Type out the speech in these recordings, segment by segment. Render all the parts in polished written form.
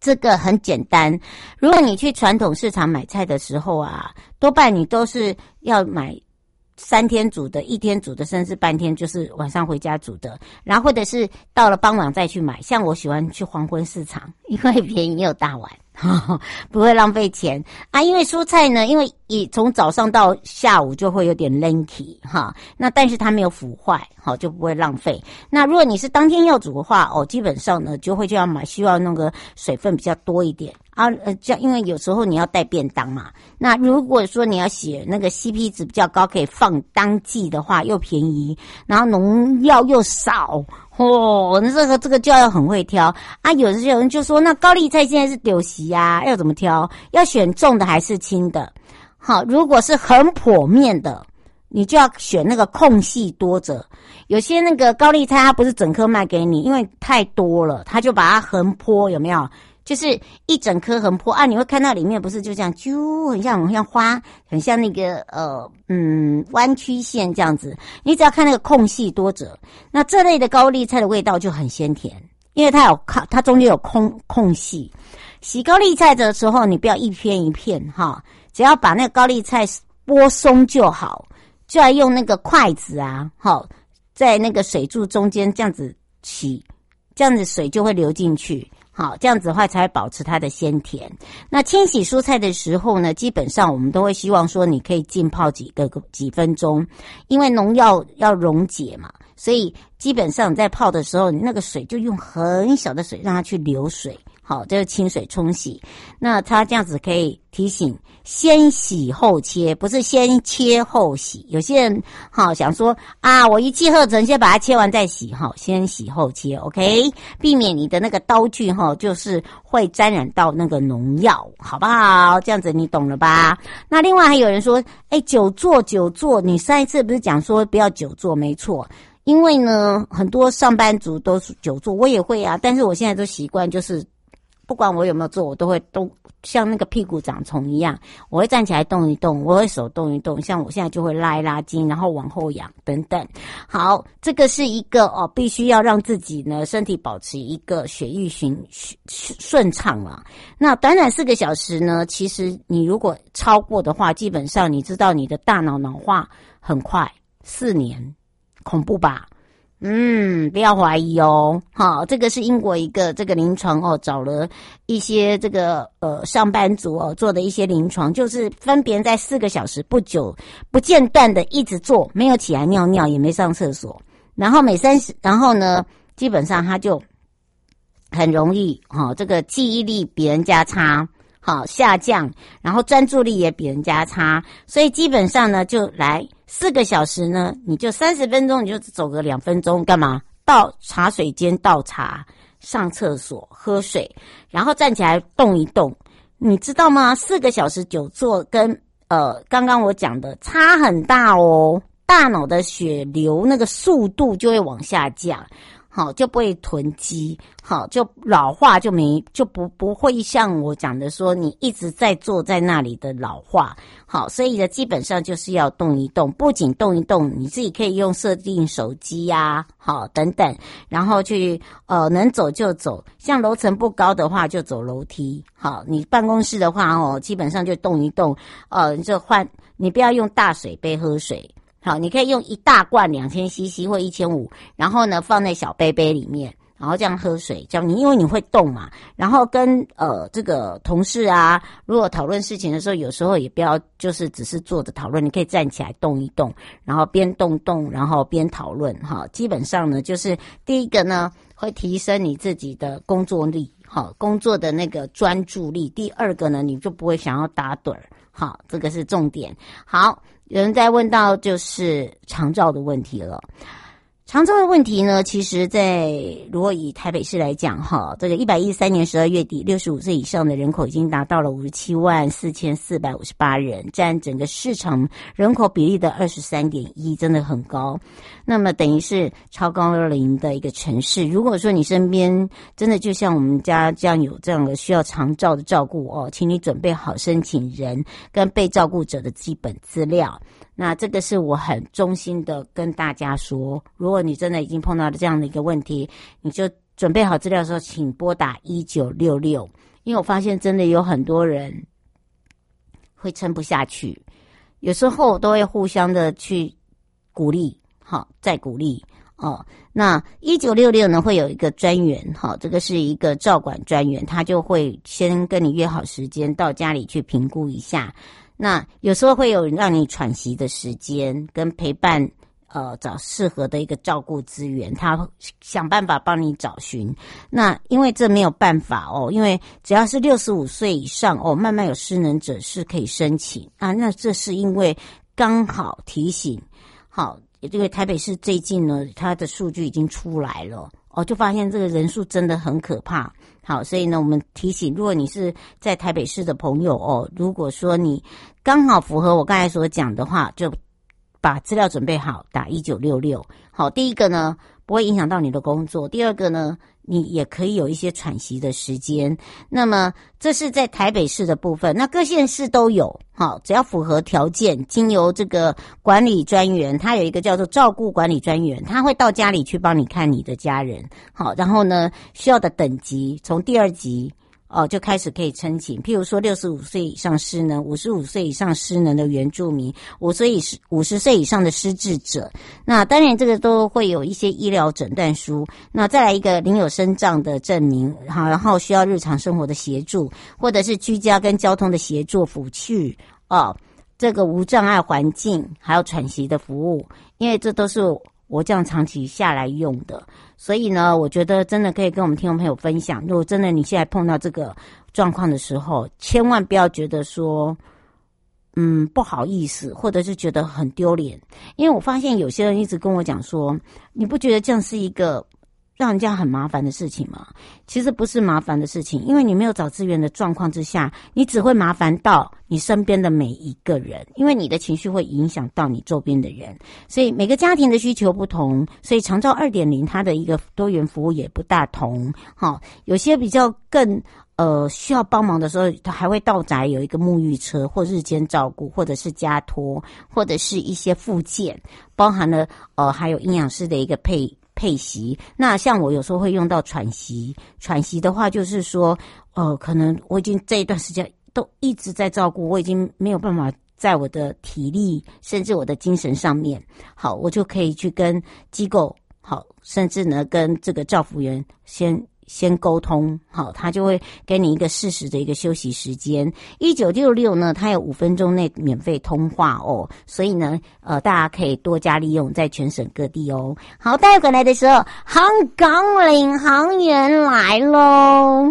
这个很简单，如果你去传统市场买菜的时候啊，多半你都是要买3天煮的、1天煮的，甚至半天就是晚上回家煮的，然后或者是到了傍晚再去买。像我喜欢去黄昏市场，因为便宜又大碗，不会浪费钱啊。因为蔬菜呢，因为从早上到下午就会有点 lanky 哈，那但是它没有腐坏，好就不会浪费。那如果你是当天要煮的话，基本上呢就要买，需要那个水分比较多一点啊。因为有时候你要带便当嘛。那如果说你要写那个 CP 值比较高，可以放当季的话，又便宜，然后农药又少。那这个就要很会挑啊！有人就说，那高丽菜现在是丢席啊，要怎么挑？要选重的还是轻的？好，如果是很剖面的，你就要选那个空隙多者。有些那个高丽菜它不是整颗卖给你，因为太多了，它就把它横剖，有没有？就是一整颗横剖啊，你会看到里面不是就这样啾，很像花，很像那个弯曲线这样子。你只要看那个空隙多者，那这类的高丽菜的味道就很鲜甜，因为它中间有空隙。洗高丽菜的时候，你不要一片一片哈，只要把那个高丽菜剥松就好，就要用那个筷子啊，好，在那个水柱中间这样子洗，这样子水就会流进去。好，这样子的话才会保持它的鲜甜。那清洗蔬菜的时候呢，基本上我们都会希望说你可以浸泡几分钟，因为农药要溶解嘛，所以基本上你在泡的时候，你那个水就用很小的水让它去流水。好，这是清水冲洗。那它这样子可以提醒先洗后切，不是先切后洗。有些人想说啊，我一气呵成先把它切完再洗，先洗后切 ，OK， 避免你的那个刀具就是会沾染到那个农药，好不好？这样子你懂了吧？那另外还有人说，久坐，你上一次不是讲说不要久坐？没错。因为呢，很多上班族都是久坐，我也会啊，但是我现在都习惯就是不管我有没有做，我都像那个屁股长虫一样，我会站起来动一动，我会手动一动，像我现在就会拉一拉筋，然后往后仰等等。好，这个是一个必须要让自己呢身体保持一个血液顺畅啦。那短短4个小时呢，其实你如果超过的话，基本上你知道你的大脑化很快，4年，恐怖吧？不要怀疑哦。好，这个是英国一个这个临床找了一些这个上班族做的一些临床，就是分别在4个小时不间断的一直做，没有起来尿尿，也没上厕所，然后然后呢，基本上他就很容易这个记忆力比人家差。好，下降，然后专注力也比人家差，所以基本上呢，就来4个小时呢，你就30分钟，你就走个2分钟，干嘛？到茶水间倒茶，上厕所，喝水，然后站起来动一动，你知道吗？4个小时久坐跟刚刚我讲的差很大哦，大脑的血流那个速度就会往下降。好，就不会囤积，好，就老化就不会像我讲的说你一直在坐在那里的老化。好，所以呢基本上就是要动一动，不仅动一动，你自己可以用设定手机啊，好等等，然后去能走就走，像楼层不高的话就走楼梯。好，你办公室的话基本上就动一动，你不要用大水杯喝水。好，你可以用一大罐2000cc 或1500，然后呢放在小杯杯里面，然后这样喝水，这样因为你会动嘛，然后跟这个同事啊，如果讨论事情的时候，有时候也不要就是只是坐着讨论，你可以站起来动一动，然后边动，然后边讨论哈。基本上呢，就是第一个呢会提升你自己的工作力，好，工作的那个专注力。第二个呢，你就不会想要打盹儿，好，这个是重点。好。有人在问到就是长照的问题了。长照的问题呢，其实如果以台北市来讲这个113年12月底65岁以上的人口已经达到了574458人，占整个市场人口比例的 23.1%， 真的很高。那么等于是超高龄的一个城市。如果说你身边真的就像我们家这样有这样的需要长照的照顾请你准备好申请人跟被照顾者的基本资料。那这个是我很衷心的跟大家说，如果你真的已经碰到了这样的一个问题，你就准备好资料的时候，请拨打1966， 因为我发现真的有很多人会撑不下去，有时候都会互相的去鼓励，好，再鼓励哦。那1966呢会有一个专员，好，这个是一个照管专员，他就会先跟你约好时间到家里去评估一下。那有时候会有让你喘息的时间跟陪伴，找适合的一个照顾资源，他想办法帮你找寻。那因为这没有办法哦，因为只要是65岁以上哦，慢慢有失能者是可以申请啊。那这是因为刚好提醒，好，因为台北市最近呢，它的数据已经出来了哦，就发现这个人数真的很可怕。好，所以呢，我们提醒，如果你是在台北市的朋友哦，如果说你刚好符合我刚才所讲的话，就把资料准备好，打1966。好，第一个呢，不会影响到你的工作；第二个呢，你也可以有一些喘息的时间。那么这是在台北市的部分，那各县市都有。好，只要符合条件，经由这个管理专员，他有一个叫做照顾管理专员，他会到家里去帮你看你的家人。好，然后呢，需要的等级从第2级就开始可以申请，譬如说65岁以上失能，55岁以上失能的原住民，50岁以上的失智者。那当然这个都会有一些医疗诊断书，那再来一个领有身障的证明，好，然后需要日常生活的协助，或者是居家跟交通的协助辅具这个无障碍环境，还有喘息的服务，因为这都是我这样长期下来用的。所以呢，我觉得真的可以跟我们听众朋友分享，如果真的你现在碰到这个状况的时候，千万不要觉得说不好意思，或者是觉得很丢脸。因为我发现有些人一直跟我讲说，你不觉得这样是一个让人家很麻烦的事情吗？其实不是麻烦的事情，因为你没有找资源的状况之下，你只会麻烦到你身边的每一个人，因为你的情绪会影响到你周边的人。所以每个家庭的需求不同，所以长照 2.0 它的一个多元服务也不大同。好，有些比较更需要帮忙的时候，他还会到宅有一个沐浴车或日间照顾，或者是家托，或者是一些附件，包含了还有营养师的一个配息。那像我有时候会用到喘息的话，就是说可能我已经这一段时间都一直在照顾，我已经没有办法在我的体力甚至我的精神上面，好，我就可以去跟机构，好，甚至呢跟这个照服员先沟通，好，他就会给你一个适时的一个休息时间。1966呢，它有5分钟内免费通话哦，所以呢，大家可以多加利用，在全省各地哦。好，待会来的时候，香港领航员来喽。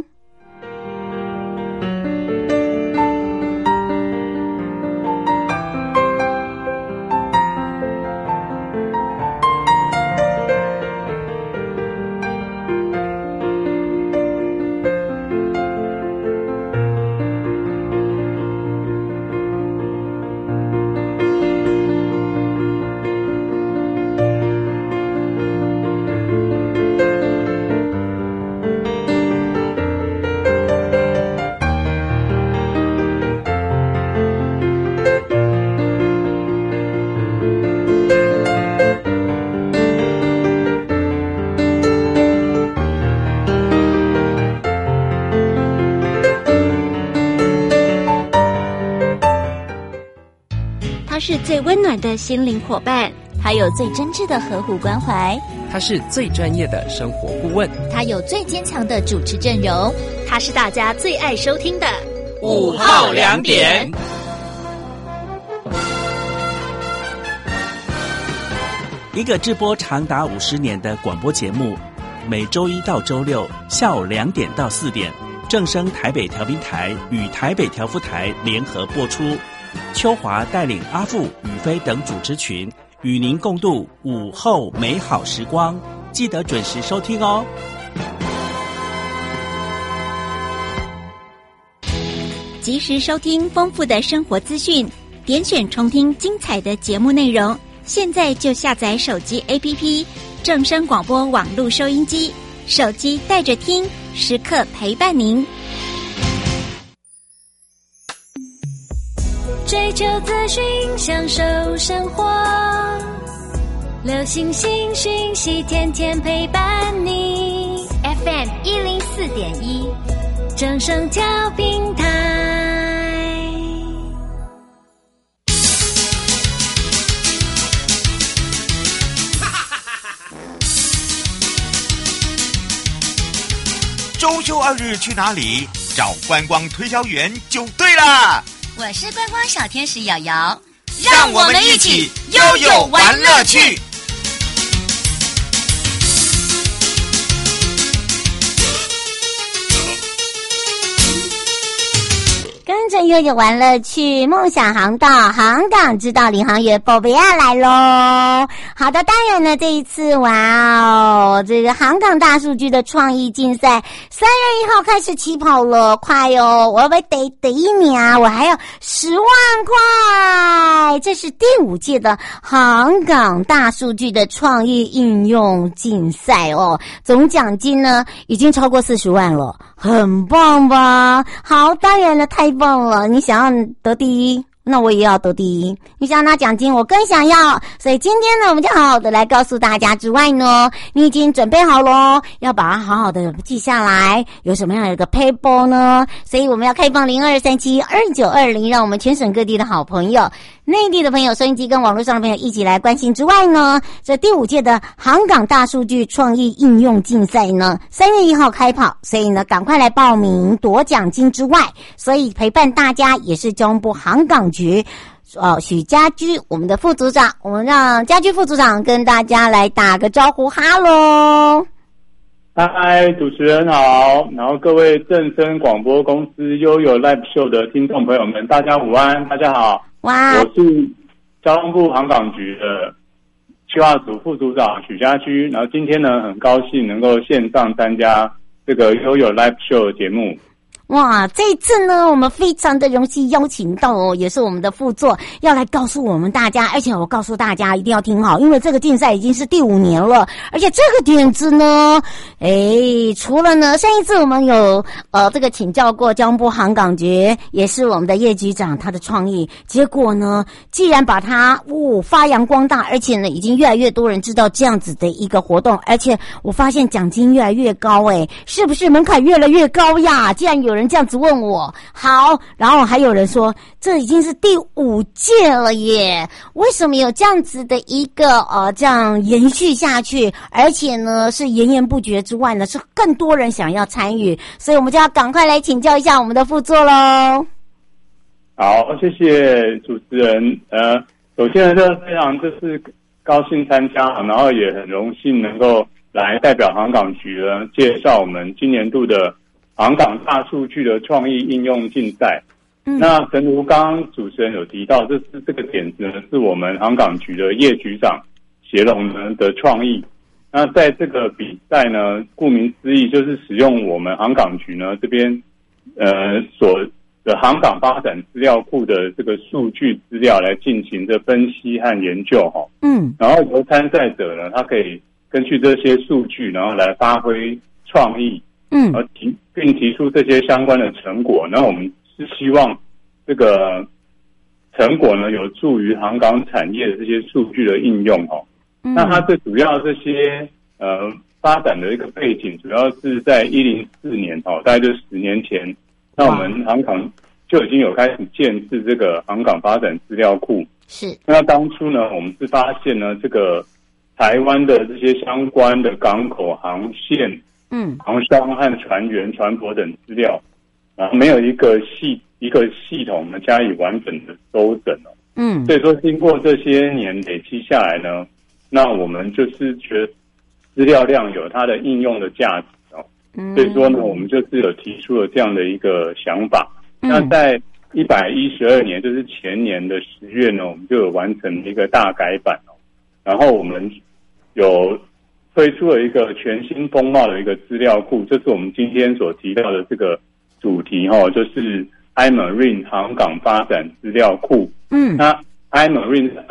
他是最温暖的心灵伙伴，他有最真挚的呵护关怀， 他是最专业的生活顾问， 他有最坚强的主持阵容，他是大家最爱收听的 5号2点。一个直播长达50年的广播节目，每周1到周6下午2点到4点，正声台北调频台与台北调夫台联合播出。秋华带领阿富、宇飞等主持群与您共度午后美好时光，记得准时收听哦。 及时收听丰富的生活资讯，点选重听精彩的节目内容。现在就下载手机 APP 正声广播网络收音机，手机带着听，时刻陪伴您。 追求资讯，享受生活，流行新讯息，天天陪伴你。 FM 104.1， 正声调频台。 周休2日去哪里？找观光推销员就对了。 我是观光小天使瑶瑶， 让我们一起悠悠玩乐趣。 跟着悠悠玩乐趣，梦想航道，航港之道领航员宝贝亚来咯。好的，当然呢，这一次这个航港大数据的创意竞赛3月1号开始起跑了，快哦！我要被第一名啊，我还要10万块。这是第5届的航港大数据的创意应用竞赛哦，总奖金呢已经超过40万了，很棒吧？好，当然了，太棒了！你想要得第一，那我也要得第一。你想要拿奖金，我更想要。所以今天呢，我们就好好的来告诉大家之外呢，你已经准备好咯，要把它好好的记下来，有什么样的一个 paper 呢？所以我们要开放02372920，让我们全省各地的好朋友，内地的朋友，收音机跟网络上的朋友一起来关心之外呢，这第5届的航港大数据创意应用竞赛呢，3月1号开跑，所以呢，赶快来报名夺奖金之外，所以陪伴大家也是交通部航港局许家驹我们的副组长，我们让家驹副组长跟大家来打个招呼，哈喽。 嗨，主持人好，然后各位正声广播公司悠悠 Live Show 的听众朋友们，大家午安，大家好。 哇， 我是交通部航港局的企划组副组长许家驹，然后今天呢，很高兴能够线上参加这个悠悠 Live Show 的节目。 哇，这一次呢，我们非常的荣幸邀请到也是我们的副座，要来告诉我们大家，而且我告诉大家一定要听好，因为这个竞赛已经是第5年了，而且这个点子呢，除了呢，上一次我们有这个请教过交通部航港局，也是我们的叶局长他的创意，结果呢，既然把它发扬光大，而且呢，已经越来越多人知道这样子的一个活动，而且我发现奖金越来越高，是不是门槛越来越高呀？既然有人这样子问我，好，然后还有人说这已经是第5届了耶，为什么有这样子的一个这样延续下去，而且呢是延延不绝之外呢，是更多人想要参与，所以我们就要赶快来请教一下我们的副座咯。 好，谢谢主持人。首先呢，非常就是高兴参加，然后也很荣幸能够来代表航港局呢介绍我们今年度的航港大数据的创意应用竞赛。那正如刚刚主持人有提到，这个点子呢是我们航港局的叶局长协龙呢的创意。那在这个比赛呢，顾名思义就是使用我们航港局呢这边所的航港发展资料库的这个数据资料来进行的分析和研究哈。然后由参赛者呢，他可以根据这些数据，然后来发挥创意。并提出这些相关的成果，那我们是希望这个成果呢有助于航港产业的这些数据的应用那它最主要这些发展的一个背景，主要是在104年大概就10年前，那我们航港就已经有开始建制这个航港发展资料库。 是。那当初呢，我们是发现呢，这个台湾的这些相关的港口航线。航商和船员、船舶等资料，然后没有一个系统呢加以完整的收整所以说经过这些年累积下来呢，那我们就是觉得资料量有它的应用的价值所以说呢，我们就是有提出了这样的一个想法。那在112年，就是前年的10月呢，我们就有完成一个大改版然后我们有推出了一个全新风貌的一个资料库，这是我们今天所提到的这个主题就是 iMarine 航港发展资料库。那 iMarine 是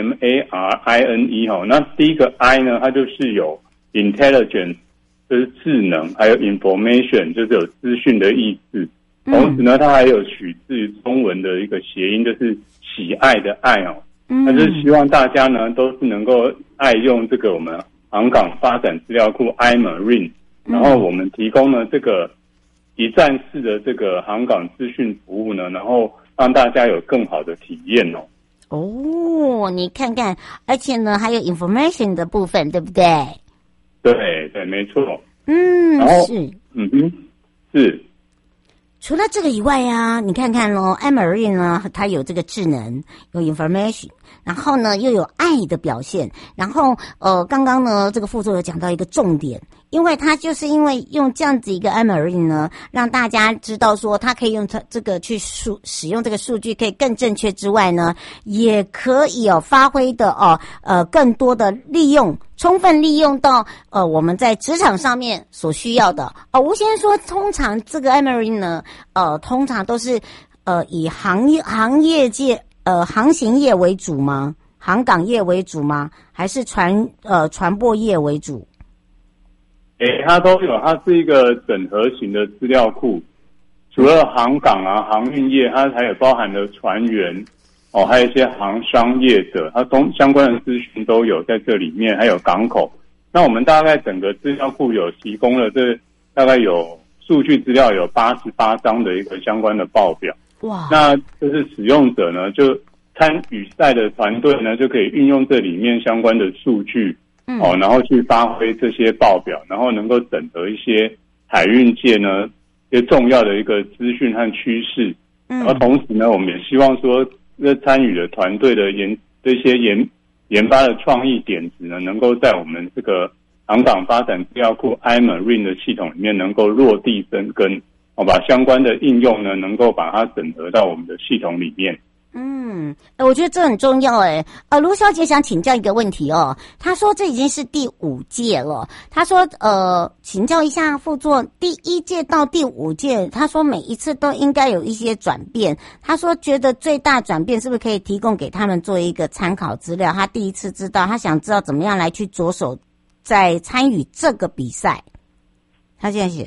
IMARINE 那第一个 I 呢，它就是有 intelligence 就是智能，还有 information 就是有资讯的意思。同时呢，它还有取自于中文的一个谐音，就是喜爱的爱那就是希望大家呢都是能够爱用这个我们航港发展资料库 iMarine，然后我们提供了这个一站式的这个航港资讯服务呢，然后让大家有更好的体验哦。 哦，你看看，而且呢还有 information 的部分，对不对？ 对对，没错。 然后是。 除了这个以外啊，你看看咯 iMarine 呢，它有这个智能，有 information， 然后呢又有爱的表现，然后刚刚呢这个副座有讲到一个重点，因为它就是因为用这样子一个 iMarine 呢，让大家知道说它可以用它这个去使用这个数据可以更正确之外呢，也可以发挥的更多的利用。充分利用到我们在职场上面所需要的吴先生说，通常这个 iMarine 呢，通常都是以航行业为主吗？航港业为主吗？还是传播业为主？ 它都有，它是一个整合型的资料库，除了航港啊、航运业，它还有包含了船员。还有一些航商业者，它相关的资讯都有在这里面，还有港口。那我们大概整个资料库有提供了这大概有数据资料有88张的一个相关的报表。哇！那就是使用者呢，就参与赛的团队呢，就可以运用这里面相关的数据，然后去发挥这些报表，然后能够整合一些海运界呢一些重要的一个资讯和趋势。然后同时呢，我们也希望说，这参与的团队的这些研发的创意点子呢，能够在我们这个航港发展资料库 iMarine 的系统里面能够落地生根，把相关的应用呢，能够把它整合到我们的系统里面。 我觉得这很重要卢小姐想请教一个问题她说这已经是第5届了，她说请教一下副座，第1届到第5届，她说每一次都应该有一些转变，她说觉得最大转变是不是可以提供给他们做一个参考资料，她第一次知道，她想知道怎么样来去着手在参与这个比赛，她现在写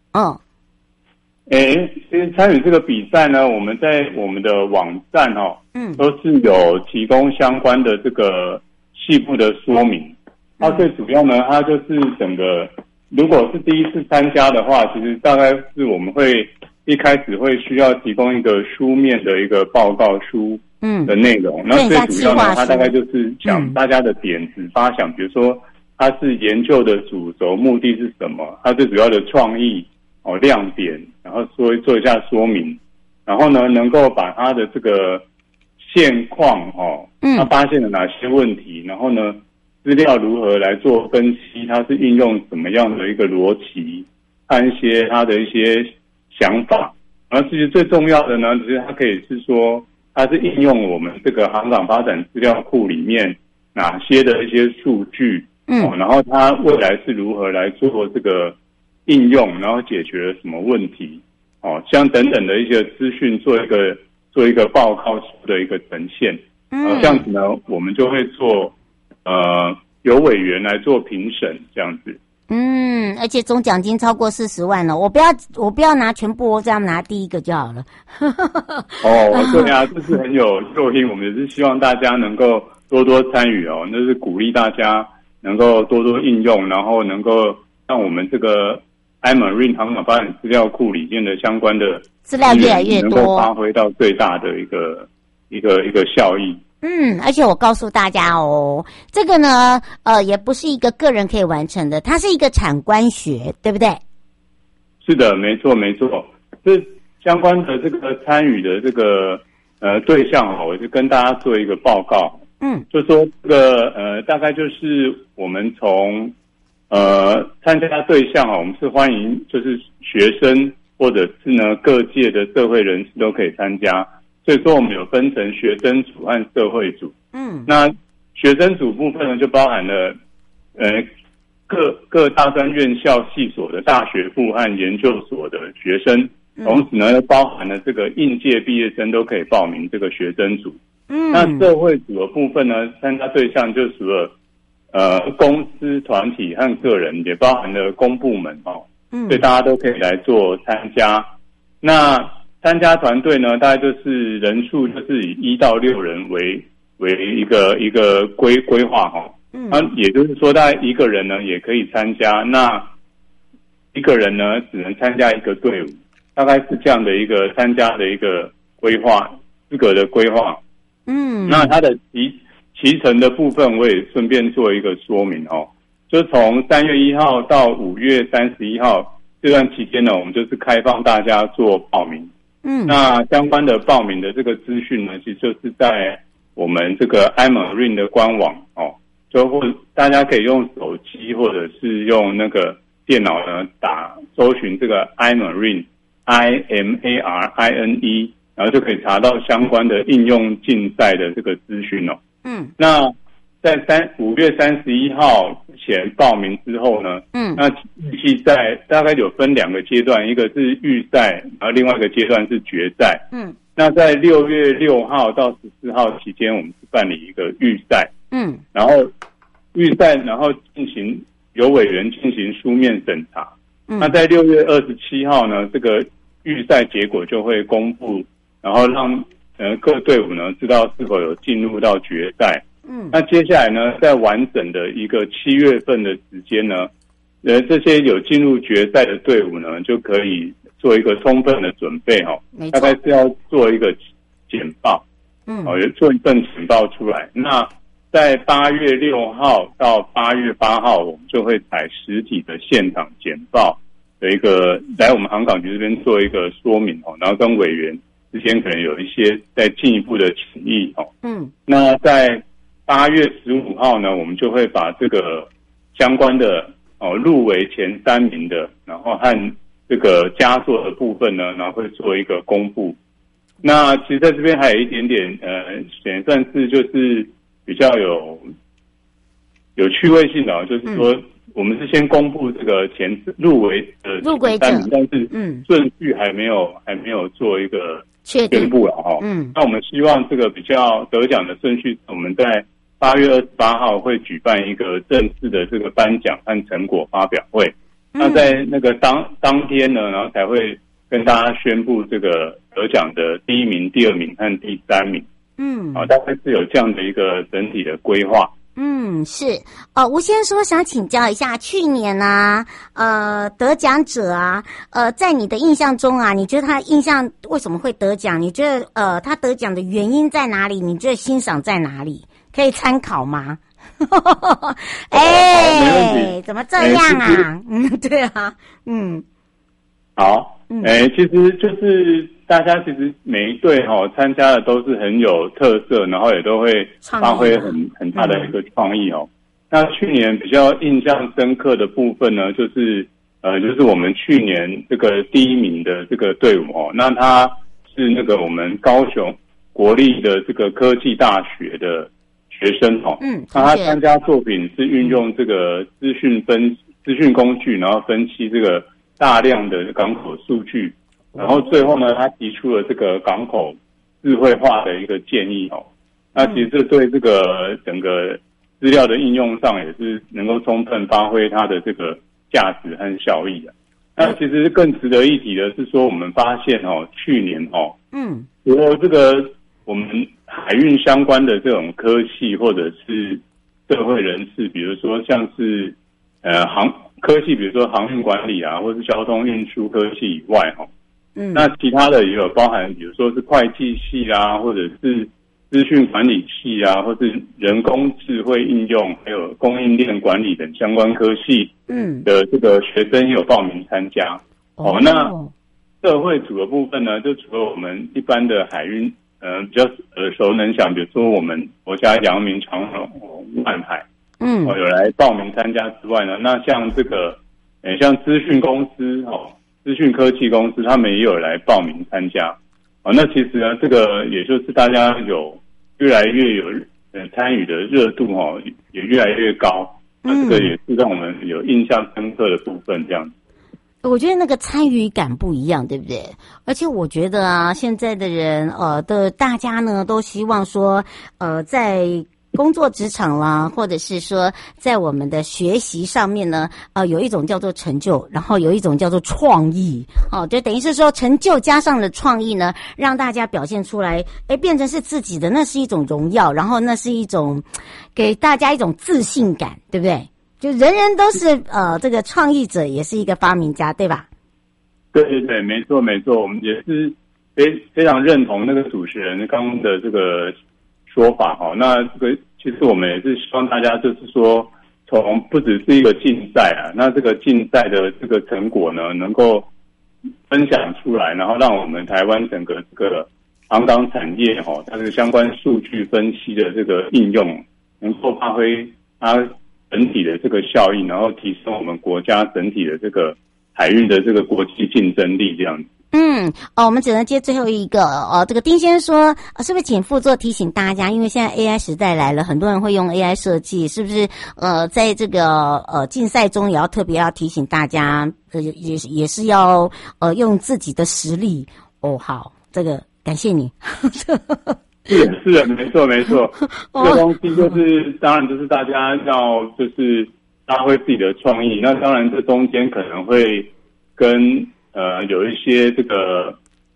其实参与这个比赛呢，我们在我们的网站都是有提供相关的这个细部的说明。它最主要呢，它就是整个如果是第一次参加的话，其实大概是我们会一开始会需要提供一个书面的一个报告书的内容。那最主要呢，它大概就是讲大家的点子发想，比如说它是研究的主轴目的是什么，它最主要的创意亮点，然后做一下说明，然后呢，能够把它的这个现况他发现了哪些问题，然后呢，资料如何来做分析，它是运用什么样的一个逻辑，和一些它的一些想法。然后其实最重要的呢，其实它可以是说，它是应用我们这个航港发展资料库里面哪些的一些数据，然后它未来是如何来做这个应用，然后解决了什么问题，像等等的一些资讯做一个报告书的一个呈现，这样子呢，我们就会做由委员来做评审这样子。 而且总奖金超过40万了，我不要拿全部，这样拿第一个就好了。 对啊，这是很有诱因，我们也是希望大家能够多多参与那是鼓励大家能够多多应用，然后能够让我们这个iMarine 航港发展资料库里面的相关的资料越来越多， 能够发挥到最大的一个效益。 而且我告诉大家这个呢，也不是一个个人可以完成的，它是一个产官学，对不对？ 是的，没错。这相关的这个参与的这个对象我就跟大家做一个报告。就说这个大概就是我们从参加对象我们是欢迎就是学生或者是呢各界的社会人士都可以参加。所以说我们有分成学生组和社会组。那学生组部分呢，就包含了各大专院校系所的大学部和研究所的学生，同时呢包含了这个应届毕业生都可以报名这个学生组。那社会组的部分呢，参加对象就除了公司团体和个人，也包含了公部门所以大家都可以来做参加。那参加团队呢，大概就是人数就是以1到6人为一个规划也就是说，大概一个人呢也可以参加。那一个人呢只能参加一个队伍，大概是这样的一个参加的一个规划资格的规划。那它的期程的部分，我也顺便做一个说明哦。就从3月1号到5月31号这段期间呢，我们就是开放大家做报名。那相关的报名的这个资讯呢，其实就是在我们这个 iMarine 的官网哦，就或大家可以用手机或者是用那个电脑呢搜寻这个 iMarine IMARINE， 然后就可以查到相关的应用竞赛的这个资讯哦。那在5月31号之前报名之后呢，那预计在大概有分2个阶段，一个是预赛，然后另外一个阶段是决赛。那在6月6号到14号期间，我们是办理一个预赛。然后预赛，然后由委员进行书面审查。那在6月27号呢，这个预赛结果就会公布，然后让各队伍呢知道是否有进入到决赛。那接下来呢，在完整的一个7月份的时间呢，这些有进入决赛的队伍呢，就可以做一个充分的准备哦。大概是要做一个简报，做一份简报出来。那在8月6号到8月8号，我们就会采实体的现场简报的一个来我们航港局这边做一个说明哦，然后跟委员之间可能有一些再进一步的情谊哦。那在8月15号呢，我们就会把这个相关的入围前3名的，然后和这个佳作的部分呢，然后会做一个公布。那其实在这边还有一点点也算是就是比较有趣味性的就是说我们是先公布这个入围的3名，但是顺序还没有做一个宣布了哈。那我们希望这个比较得奖的顺序，我们在8月28号会举办一个正式的这个颁奖和成果发表会。那在那个当天呢，然后才会跟大家宣布这个得奖的第1名、第2名和第3名。大概是有这样的一个整体的规划。 是。吴先生说想请教一下，去年啊，得奖者啊，在你的印象中啊，你觉得他印象为什么会得奖？你觉得他得奖的原因在哪里？你觉得欣赏在哪里？可以参考吗？怎么这样啊？对啊， 好，其实就是大家其实每一队参加的都是很有特色，然后也都会发挥很大的一个创意哦。那去年比较印象深刻的部分呢，就是我们去年这个第1名的这个队伍哦，那他是那个我们高雄国立的这个科技大学的学生哦。那他参加作品是运用这个资讯工具，然后分析这个大量的港口数据，然后最后呢，他提出了这个港口智慧化的一个建议哦。那其实这对这个整个资料的应用上也是能够充分发挥它的这个价值和效益的。那其实更值得一提的是说，我们发现去年除了这个我们海运相关的这种科系或者是社会人士，比如说像是科系，比如说航运管理啊，或是交通运输科系以外那其他的也有包含，比如说是会计系啊，或者是资讯管理系啊，或是人工智慧应用，还有供应链管理等相关科系的这个学生也有报名参加。那社会组的部分呢，就除了我们一般的海运比较耳熟能详，比如说我们国家阳明、长荣、万海有来报名参加之外呢，那像这个像资讯公司资讯科技公司，他们也有来报名参加。那其实呢，这个也就是大家有越来越有参与的热度也越来越高。那这个也是让我们有印象深刻的部分，这样子。 我觉得那个参与感不一样，对不对？而且我觉得啊，现在的人大家呢都希望说在工作职场啦，或者是说在我们的学习上面呢，有一种叫做成就，然后有一种叫做创意，就等于是说成就加上了创意呢，让大家表现出来，变成是自己的，那是一种荣耀，然后那是一种给大家一种自信感，对不对？ 就人人都是这个创意者，也是一个发明家，对吧？ 对对对，没错没错，我们也是非常认同那个主持人刚刚的这个说法哈。那这个其实我们也是希望大家就是说，从不只是一个竞赛啊，那这个竞赛的这个成果呢，能够分享出来，然后让我们台湾整个这个航港产业哈，它的相关数据分析的这个应用，能够发挥它整体的这个效益，然后提升我们国家整体的这个海运的这个国际竞争力这样子。 我们只能接最后一个这个丁先生说，是不是请副座提醒大家，因为现在 AI 时代来了，很多人会用 AI 设计，是不是在这个竞赛中也要特别要提醒大家，也是要用自己的实力好，这个感谢你。 是的，没错没错，这个东西就是当然就是大家要就是发挥自己的创意，那当然这中间可能会跟有一些这个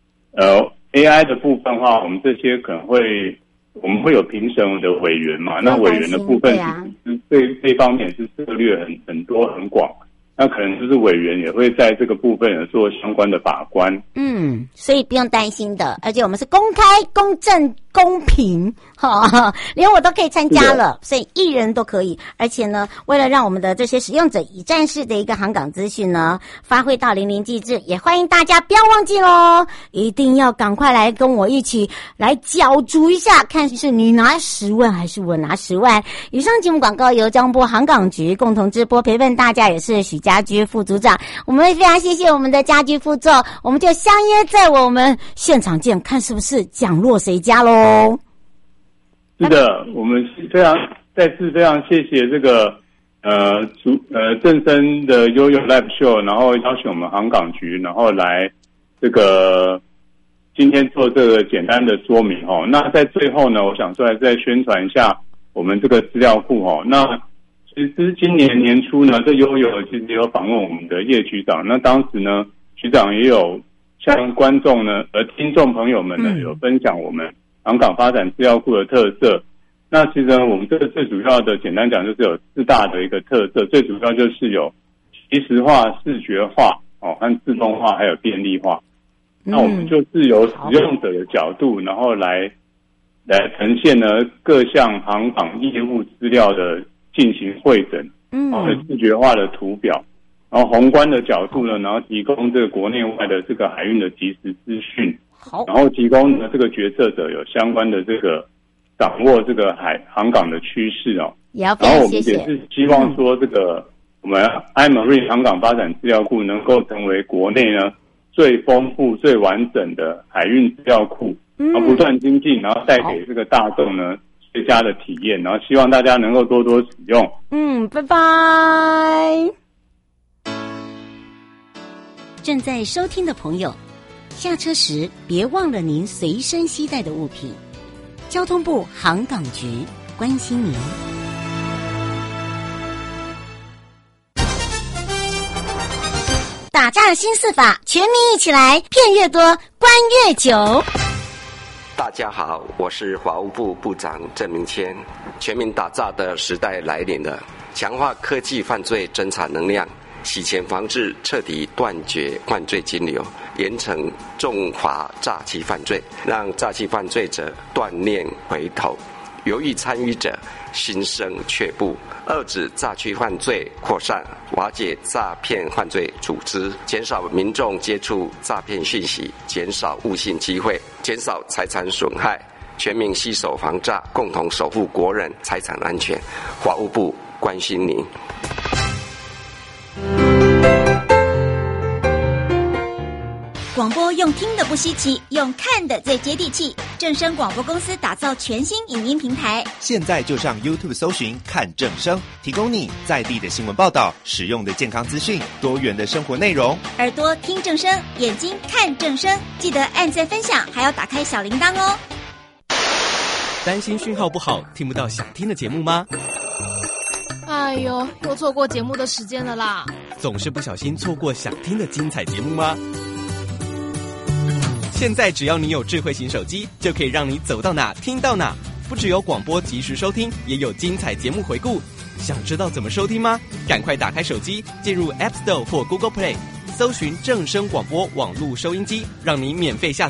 AI 的部分的话，我们这些可能我们会有评审的委员嘛，那委员的部分这方面是策略很多很广，那可能就是委员也会在这个部分有做相关的把关。 所以不用担心的，而且我们是公开、公正、公平，连我都可以参加了，所以艺人都可以。而且呢，为了让我们的这些使用者一站式的一个航港资讯呢，发挥到淋漓尽致，也欢迎大家不要忘记咯，一定要赶快来跟我一起来角逐一下，看是你拿10万还是我拿10万。以上节目广告由交通部航港局共同直播，陪伴大家也是许家驹副组长。我们非常谢谢我们的家驹副座，我们就相约在我们现场见，看是不是奖落谁家咯。 是的，我们再次非常谢谢这个正声的悠悠 Live Show， 然后邀请我们航港局，然后来这个今天做这个简单的说明哈。那在最后呢，我想出来再宣传一下我们这个资料库哈。那其实今年年初呢，这悠悠其实也有访问我们的叶局长，那当时呢，局长也有向观众呢听众朋友们呢有分享我们航港发展资料库的特色。那其实呢，我们这个最主要的简单讲就是有4大的一个特色，最主要就是有即时化、视觉化和自动化还有便利化。那我们就是由使用者的角度，然后来呈现呢各项航港业务资料的进行汇整，视觉化的图表，然后宏观的角度呢，然后提供这个国内外的这个海运的即时资讯，然后提供呢这个决策者有相关的这个掌握这个航港的趋势然后我们也是希望说这个我们 iMarine 航港发展资料库能够成为国内呢最丰富、最完整的海运资料库，然后不断精进，然后带给这个大众呢最佳的体验，然后希望大家能够多多使用。 拜拜。 正在收听的朋友，下车时别忘了您随身携带的物品。交通部航港局关心您。 打仗新4法，全民一起来，骗越多，关越久。 大家好，我是法务部部长郑明谦。全民打诈的时代来临了，强化科技犯罪侦查能量，洗钱防治，彻底断绝犯罪金流，严惩重罚诈欺犯罪，让诈欺犯罪者断念回头，犹豫参与者心生却步，遏止诈欺犯罪扩散，瓦解诈骗犯罪组织，减少民众接触诈骗讯息，减少误信机会，减少财产损害，全民携手防诈，共同守护国人财产安全。法务部关心您。 广播用听的不稀奇，用看的最接地气。正声广播公司打造全新影音平台， 现在就上 YouTube 搜寻看正声，提供你在地的新闻报道、实用的健康资讯、多元的生活内容。 耳朵听正声，眼睛看正声，记得按赞分享，还要打开小铃铛哦。 担心讯号不好，听不到想听的节目吗？ 哎呦，又错过节目的时间了啦！ 总是不小心错过想听的精彩节目吗？现在只要你有智慧型手机，就可以让你走到哪听到哪。不只有广播及时收听，也有精彩节目回顾， 想知道怎么收听吗？赶快打开手机，进入 App Store 或 Google Play， 搜寻正声广播网络收音机，让你免费下载。